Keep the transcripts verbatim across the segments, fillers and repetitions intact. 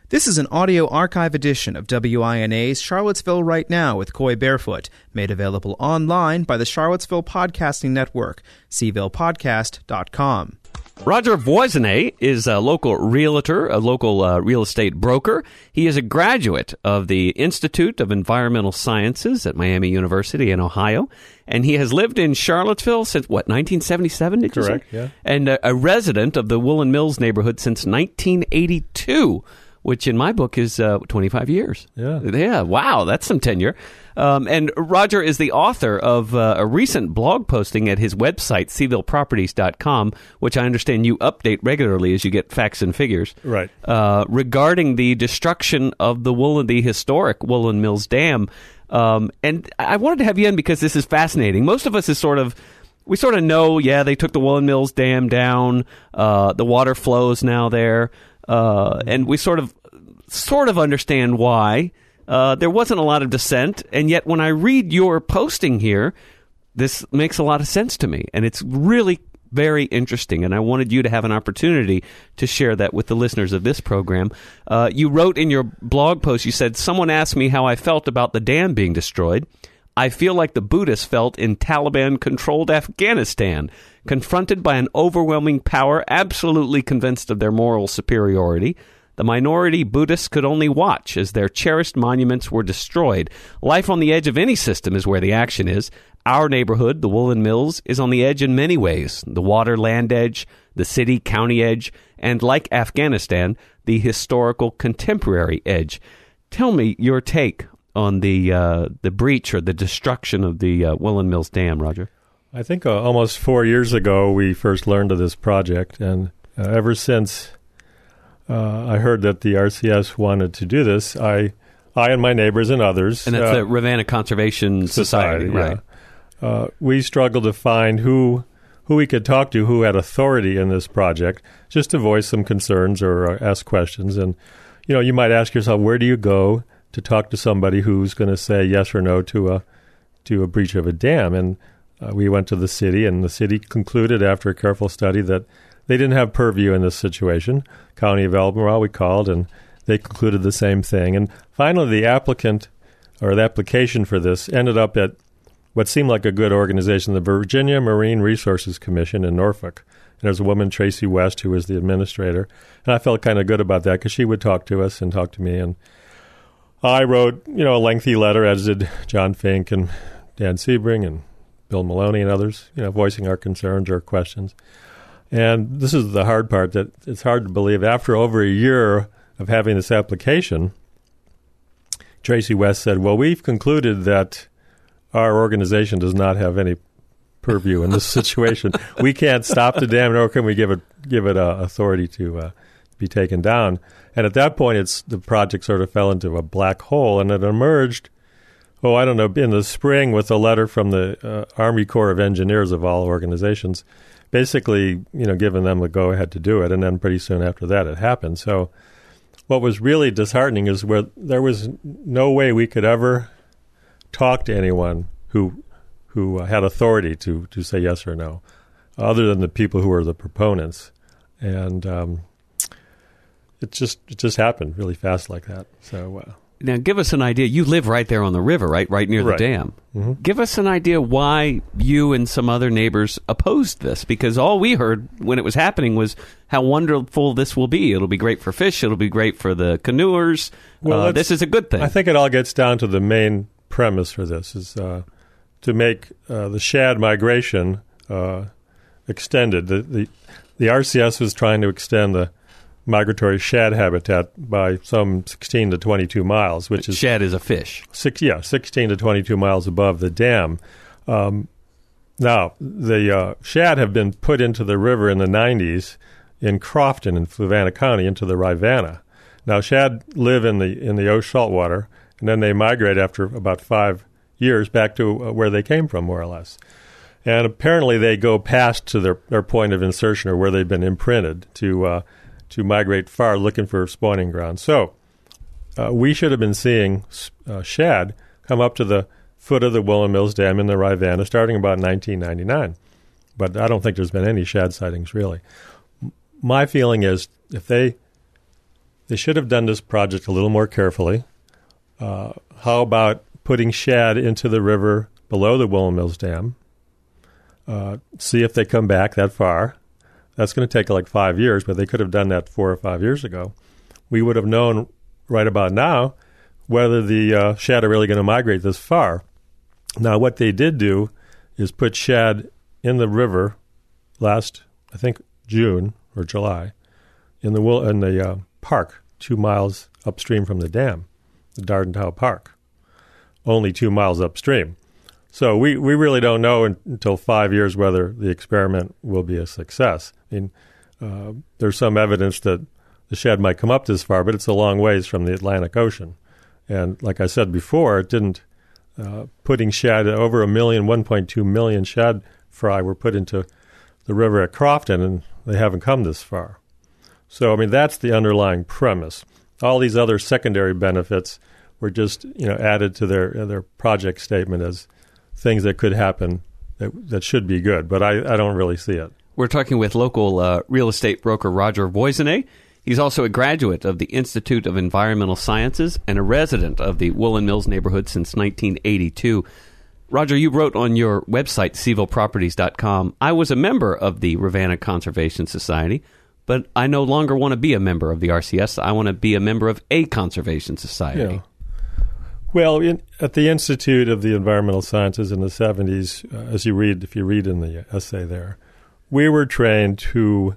This is an audio archive edition of W I N A's Charlottesville Right Now with Coy Barefoot, made available online by the Charlottesville Podcasting Network, c ville podcast dot com. Roger Voisinay is a local realtor, a local uh, real estate broker. He is a graduate of the Institute of Environmental Sciences at Miami University in Ohio, and he has lived in Charlottesville since, what, nineteen seventy-seven, did you say? Correct, yeah. And a, a resident of the Woolen Mills neighborhood since nineteen eighty-two, which in my book is uh, twenty-five years. Yeah. Yeah, wow, that's some tenure. Um, and Roger is the author of uh, a recent blog posting at his website, c ville properties dot com, which I understand you update regularly as you get facts and figures. Right. Uh, regarding the destruction of the Woolen, the historic Woolen Mills Dam. Um, and I wanted to have you in because this is fascinating. Most of us is sort of, we sort of know, yeah, they took the Woolen Mills Dam down. Uh, the water flows now there. Uh, and we sort of, sort of understand why. Uh, there wasn't a lot of dissent, and yet when I read your posting here, this makes a lot of sense to me, and it's really very interesting, and I wanted you to have an opportunity to share that with the listeners of this program. Uh, you wrote in your blog post, you said, someone asked me how I felt about the dam being destroyed. I feel like the Buddhists felt in Taliban-controlled Afghanistan, confronted by an overwhelming power, absolutely convinced of their moral superiority. The minority Buddhists could only watch as their cherished monuments were destroyed. Life on the edge of any system is where the action is. Our neighborhood, the Woolen Mills, is on the edge in many ways. The water land edge, the city county edge, and like Afghanistan, the historical contemporary edge. Tell me your take on the uh, the breach or the destruction of the uh, Woolen Mills Dam, Roger. I think uh, almost four years ago we first learned of this project, and uh, ever since uh, I heard that the R C S wanted to do this, I I and my neighbors and others... And that's uh, the Ravenna Conservation Society, Society right? Yeah. Uh, we struggled to find who who we could talk to who had authority in this project, just to voice some concerns or uh, ask questions. And, you know, you might ask yourself, where do you go to talk to somebody who's going to say yes or no to a to a breach of a dam? And uh, we went to the city, and the city concluded after a careful study that they didn't have purview in this situation. County of Albemarle, we called, and they concluded the same thing. And finally, the applicant or the application for this ended up at what seemed like a good organization, the Virginia Marine Resources Commission in Norfolk. And there's a woman, Tracy West, who was the administrator. And I felt kind of good about that because she would talk to us and talk to me. And I wrote, you know, a lengthy letter, as did John Fink and Dan Sebring and Bill Maloney and others, you know, voicing our concerns or questions. And this is the hard part, that it's hard to believe. After over a year of having this application, Tracy West said, well, we've concluded that our organization does not have any purview in this situation. We can't stop the dam, nor can we give it give it uh, authority to uh, be taken down. And at that point, it's the project sort of fell into a black hole, and it emerged, oh, I don't know, in the spring with a letter from the uh, Army Corps of Engineers of all organizations, basically, you know, giving them the go-ahead to do it. And then pretty soon after that, it happened. So what was really disheartening is where there was no way we could ever talk to anyone who who had authority to, to say yes or no, other than the people who were the proponents. And um, it just it just happened really fast like that. So uh, now, give us an idea. You live right there on the river, right, right near right. the dam. Mm-hmm. Give us an idea why you and some other neighbors opposed this, because all we heard when it was happening was how wonderful this will be. It'll be great for fish. It'll be great for the canoers. Well, uh, this is a good thing. I think it all gets down to the main premise for this is uh, to make uh, the shad migration uh, extended. The, the the R C S was trying to extend the migratory shad habitat by some sixteen to twenty-two miles, which is shad is a fish. Six, yeah, sixteen to twenty-two miles above the dam. Um, now, the uh, shad have been put into the river in the nineties in Crofton in Fluvanna County into the Rivanna. Now, shad live in the in the Osh saltwater, and then they migrate after about five years back to uh, where they came from, more or less. And apparently they go past to their, their point of insertion or where they've been imprinted to uh, to migrate far looking for spawning grounds. So uh, we should have been seeing uh, shad come up to the foot of the Woolen Mills Dam in the Rivanna starting about nineteen ninety-nine. But I don't think there's been any shad sightings, really. My feeling is if they they should have done this project a little more carefully. Uh, how about putting shad into the river below the Woolen Mills Dam? Uh, see if they come back that far. That's going to take like five years, but they could have done that four or five years ago. We would have known right about now whether the uh, shad are really going to migrate this far. Now, what they did do is put shad in the river last, I think, June or July, in the wool in the uh, park two miles upstream from the dam, the Dardentow Park, only two miles upstream. So we, we really don't know in, until five years whether the experiment will be a success. I mean, uh, there's some evidence that the shad might come up this far, but it's a long ways from the Atlantic Ocean. And like I said before, it didn't, uh, putting shad, over a million, one point two million shad fry were put into the river at Crofton, and they haven't come this far. So, I mean, that's the underlying premise. All these other secondary benefits were just, you know, added to their their project statement as things that could happen that, that should be good, but I, I don't really see it. We're talking with local uh, real estate broker Roger Voisinay. He's also a graduate of the Institute of Environmental Sciences and a resident of the Woolen Mills neighborhood since nineteen eighty-two. Roger, you wrote on your website, seville properties dot com, I was a member of the Ravenna Conservation Society, but I no longer want to be a member of the R C S. I want to be a member of a conservation society. Yeah. Well, in, at the Institute of the Environmental Sciences in the seventies, uh, as you read, if you read in the essay there, we were trained to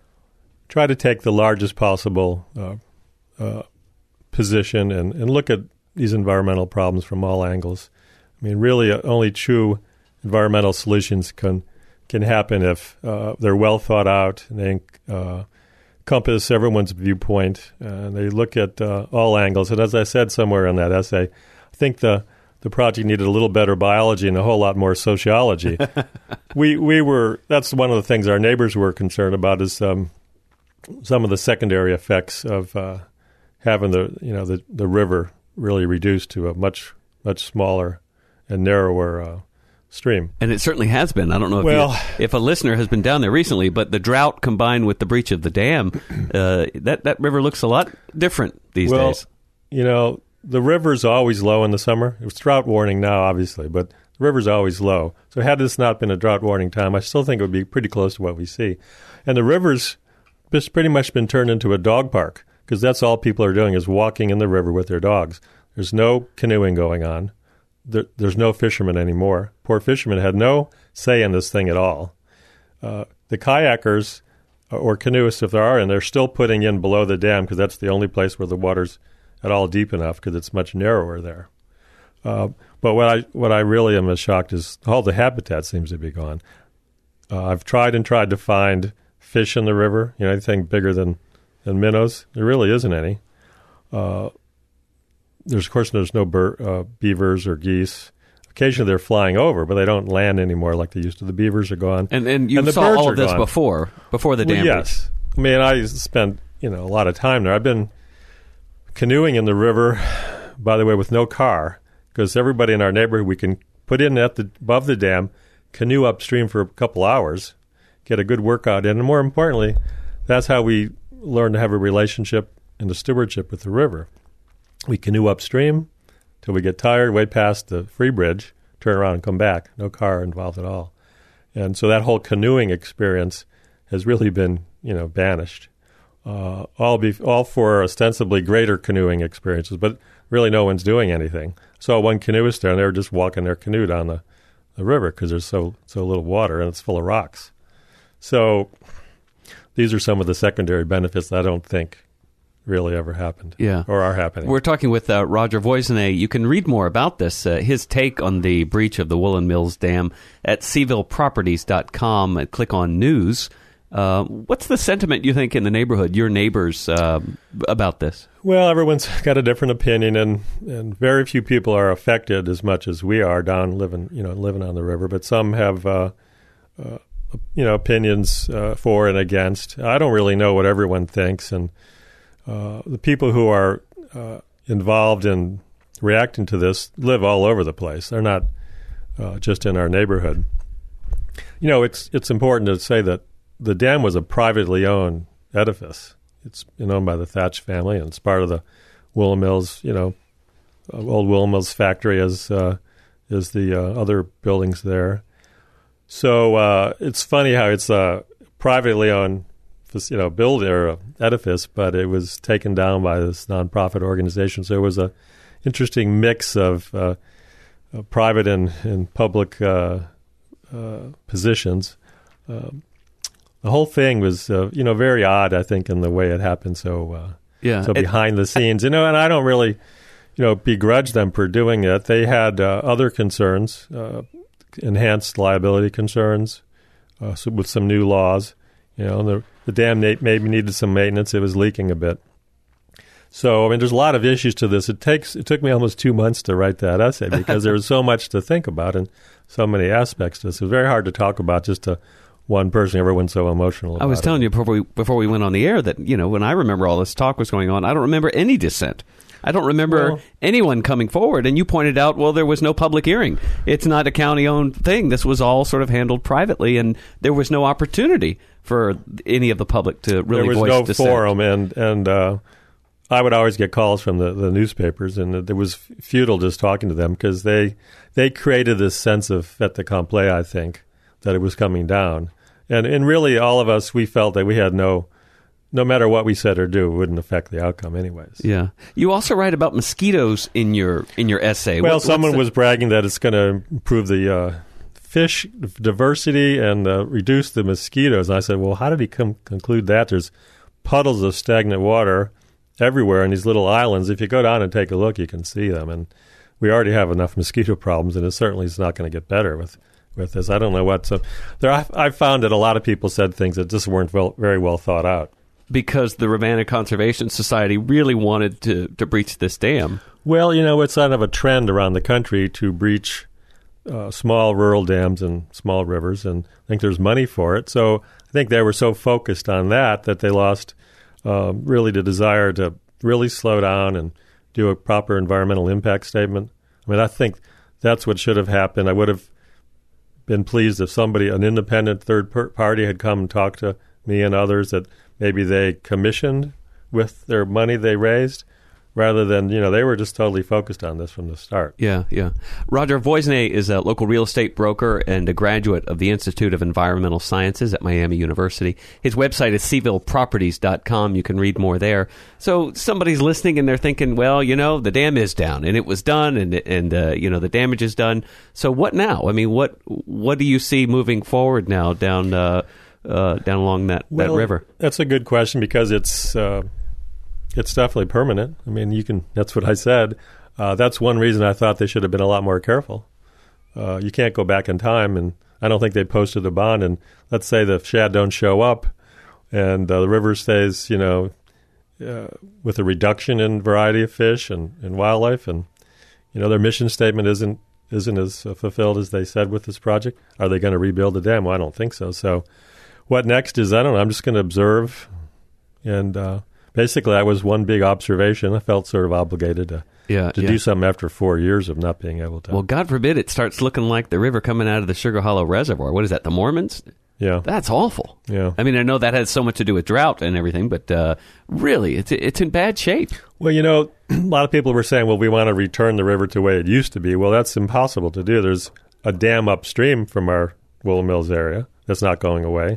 try to take the largest possible uh, uh, position and, and look at these environmental problems from all angles. I mean, really, uh, only true environmental solutions can can happen if uh, they're well thought out and they uh, encompass everyone's viewpoint, and they look at uh, all angles. And as I said somewhere in that essay, I think the the project needed a little better biology and a whole lot more sociology. we we were that's one of the things our neighbors were concerned about is um, some of the secondary effects of uh, having the you know the, the river really reduced to a much much smaller and narrower uh, stream. And it certainly has been. I don't know if, well, you, if a listener has been down there recently, but the drought combined with the breach of the dam, uh, that, that river looks a lot different these well, days. You know, the river's always low in the summer. It's drought warning now, obviously, but the river's always low. So had this not been a drought warning time, I still think it would be pretty close to what we see. And the river's just pretty much been turned into a dog park because that's all people are doing is walking in the river with their dogs. There's no canoeing going on. There, there's no fishermen anymore. Poor fishermen had no say in this thing at all. Uh, the kayakers or canoeists, if there are, and they're still putting in below the dam because that's the only place where the water's at all deep enough because it's much narrower there. Uh, but what I what I really am as shocked is all the habitat seems to be gone. Uh, I've tried and tried to find fish in the river, you know, anything bigger than, than minnows. There really isn't any. Uh, There's, of course, there's no bur- uh, beavers or geese. Occasionally they're flying over, but they don't land anymore like they used to. The beavers are gone. And and you and the saw birds all are of this gone. before, before the well, dam yes. I mean, I spent, you know, a lot of time there. I've been canoeing in the river, by the way, with no car, because everybody in our neighborhood, we can put in at the above the dam, canoe upstream for a couple hours, get a good workout in, and more importantly, that's how we learn to have a relationship and a stewardship with the river. We canoe upstream till we get tired, way past the Free Bridge, turn around and come back. No car involved at all. And so that whole canoeing experience has really been, you know, banished. Uh, all be all for ostensibly greater canoeing experiences, but really no one's doing anything. Saw one canoeist there, and they were just walking their canoe down the, the river because there's so so little water and it's full of rocks. So these are some of the secondary benefits that I don't think really ever happened yeah. or are happening. We're talking with uh, Roger Voisinay. You can read more about this, uh, his take on the breach of the Woolen Mills Dam at seville properties dot com and click on news. Uh, what's the sentiment you think in the neighborhood, your neighbors, uh, about this? Well, everyone's got a different opinion, and, and very few people are affected as much as we are down living, you know, living on the river. But some have, uh, uh, you know, opinions uh, for and against. I don't really know what everyone thinks, and uh, the people who are uh, involved in reacting to this live all over the place. They're not uh, just in our neighborhood. You know, it's it's important to say that the dam was a privately owned edifice. it's owned by the Thatch family, and it's part of the Woolen Mills, you know, old Woolen Mills factory as uh, is the uh, other buildings there. So uh, it's funny how it's a privately owned, you know, building or edifice, but it was taken down by this nonprofit organization. So it was a interesting mix of uh, uh, private and, and public uh, uh, positions. Uh, the whole thing was, uh, you know, very odd, I think, in the way it happened. So, uh, yeah, so it, behind the scenes, you know, and I don't really, you know, begrudge them for doing it. They had uh, other concerns, uh, enhanced liability concerns uh, so with some new laws. You know, and the, the dam maybe needed some maintenance. It was leaking a bit. So, I mean, there's a lot of issues to this. It takes it took me almost two months to write that essay because there was so much to think about and so many aspects to this. It was very hard to talk about just to one person. Everyone's so emotional about I was telling it. you before we, before we went on the air that, you know, when I remember all this talk was going on, I don't remember any dissent. I don't remember well, anyone coming forward. And you pointed out, well, there was no public hearing. It's not a county-owned thing. This was all sort of handled privately, and there was no opportunity for any of the public to really voice there was no dissent. forum, and and uh, I would always get calls from the, the newspapers, and it was futile just talking to them because they they created this sense of fait accompli, I think, that it was coming down. And and really, all of us, we felt that we had no, no matter what we said or do, it wouldn't affect the outcome anyways. Yeah. You also write about mosquitoes in your in your essay. Well, What, someone the- was bragging that it's going to improve the uh, fish diversity and uh, reduce the mosquitoes. And I said, well, how did he come conclude that? There's puddles of stagnant water everywhere in these little islands. If you go down and take a look, you can see them. And we already have enough mosquito problems, and it certainly is not going to get better with, with this. I don't know what. So there, I, I found that a lot of people said things that just weren't well, very well thought out. Because the Ravenna Conservation Society really wanted to, to breach this dam. Well, you know, it's kind of a trend around the country to breach uh, small rural dams and small rivers, and I think there's money for it. So I think they were so focused on that that they lost uh, really the desire to really slow down and do a proper environmental impact statement. I mean, I think that's what should have happened. I would have been pleased if somebody, an independent third per- party, had come and talked to me and others that maybe they commissioned with their money they raised, rather than, you know, they were just totally focused on this from the start. Yeah, yeah. Roger Voisnay is a local real estate broker and a graduate of the Institute of Environmental Sciences at Miami University. His website is seville properties dot com. You can read more there. So somebody's listening and they're thinking, well, you know, the dam is down and it was done and, and uh, you know, the damage is done. So what now? I mean, what what do you see moving forward now down uh, uh, down along that, Well, that river? That's a good question because it's uh, it's definitely permanent. I mean, you can. That's what I said. Uh, that's one reason I thought they should have been a lot more careful. Uh, you can't go back in time, and I don't think they posted a bond. And let's say the shad don't show up, and uh, the river stays, you know, uh, with a reduction in variety of fish and, and wildlife, and you know their mission statement isn't isn't as uh, fulfilled as they said with this project. Are they going to rebuild the dam? Well, I don't think so. So, what next is I don't know. I'm just going to observe, and uh, basically, that was one big observation. I felt sort of obligated to Yeah, to yeah. do something after four years of not being able to. Well, God forbid it starts looking like the river coming out of the Sugar Hollow Reservoir. What is that, the Mormons? yeah, That's awful. yeah. I mean, I know that has so much to do with drought and everything, but uh, really, it's it's in bad shape. Well, you know, a lot of people were saying, well, we want to return the river to the way it used to be. Well, that's impossible to do. There's a dam upstream from our Woolen Mills area that's not going away.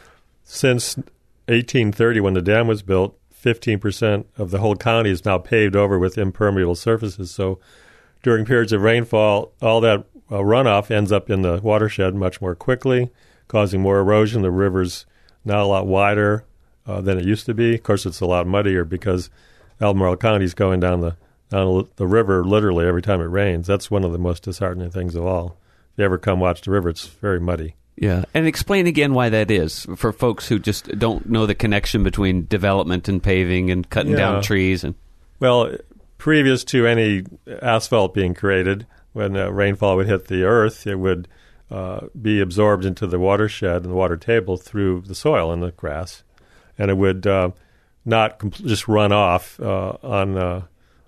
Since eighteen thirty, when the dam was built, fifteen percent of the whole county is now paved over with impermeable surfaces. So during periods of rainfall, all that uh, runoff ends up in the watershed much more quickly, causing more erosion. The river's now a lot wider uh, than it used to be. Of course, it's a lot muddier because Albemarle County is going down the down the river literally every time it rains. That's one of the most disheartening things of all. If you ever come watch the river, it's very muddy. Yeah, and explain again why that is for folks who just don't know the connection between development and paving and cutting Yeah. down trees. And Well, previous to any asphalt being created, when uh, rainfall would hit the earth, it would uh, be absorbed into the watershed and the water table through the soil and the grass, and it would uh, not compl- just run off uh, on uh,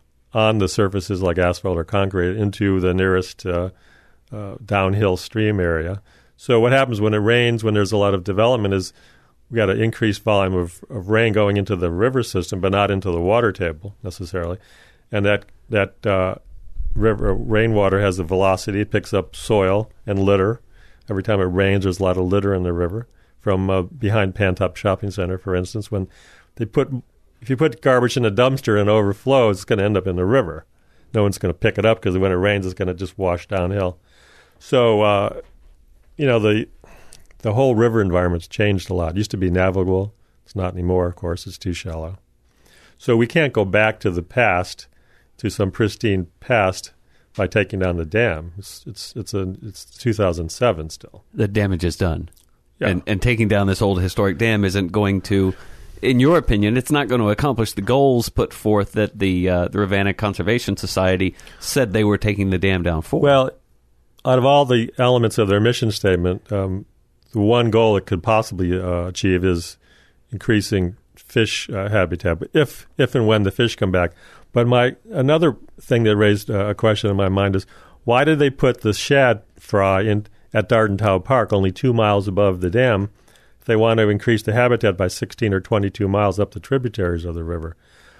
on the surfaces like asphalt or concrete into the nearest uh, uh, downhill stream area. So what happens when it rains, when there's a lot of development, is we got an increased volume of, of rain going into the river system, but not into the water table necessarily. And that that uh, river rainwater has a velocity. It picks up soil and litter. Every time it rains, there's a lot of litter in the river. From uh, behind Pantop Shopping Center, for instance, when they put, if you put garbage in a dumpster and it overflows, it's going to end up in the river. No one's going to pick it up because when it rains, it's going to just wash downhill. So, uh, you know, the the whole river environment's changed a lot. It used to be navigable. It's not anymore, of course. It's too shallow. So we can't go back to the past, to some pristine past, by taking down the dam. It's it's it's a it's two thousand seven still. The damage is done. Yeah. And, and taking down this old historic dam isn't going to, in your opinion, it's not going to accomplish the goals put forth that the uh, the Rivanna Conservation Society said they were taking the dam down for. Well, out of all the elements of their mission statement, um, the one goal it could possibly uh, achieve is increasing fish uh, habitat, if if and when the fish come back. But my another thing that raised uh, a question in my mind is, why did they put the shad fry in at Dardentow Park, only two miles above the dam, if they want to increase the habitat by sixteen or twenty-two miles up the tributaries of the river?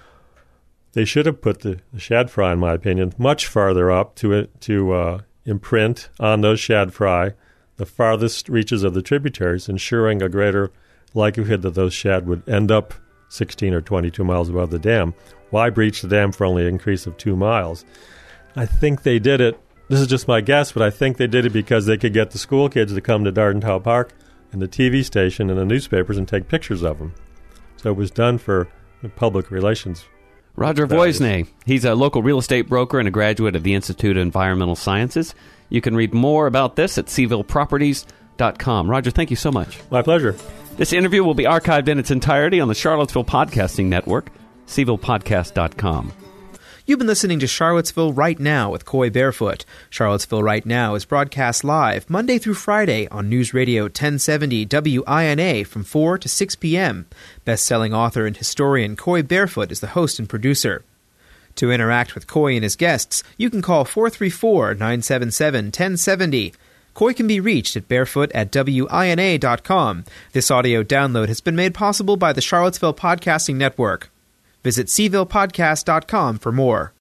They should have put the, the shad fry, in my opinion, much farther up to to uh, imprint on those shad fry the farthest reaches of the tributaries, ensuring a greater likelihood that those shad would end up sixteen or twenty-two miles above the dam. Why breach the dam for only an increase of two miles? I think they did it. This is just my guess, but I think they did it because they could get the school kids to come to Dardentow Park and the T V station and the newspapers and take pictures of them. So it was done for public relations. Roger Voisnay, he's a local real estate broker and a graduate of the Institute of Environmental Sciences. You can read more about this at seaville properties dot com. Roger, thank you so much. My pleasure. This interview will be archived in its entirety on the Charlottesville Podcasting Network, seaville podcast dot com. You've been listening to Charlottesville Right Now with Coy Barefoot. Charlottesville Right Now is broadcast live Monday through Friday on News Radio ten seventy W I N A from four to six p.m. Best-selling author and historian Coy Barefoot is the host and producer. To interact with Coy and his guests, you can call four three four, nine seven seven, one zero seven zero. Coy can be reached at barefoot at W I N A dot com. This audio download has been made possible by the Charlottesville Podcasting Network. Visit seaville podcast dot com for more.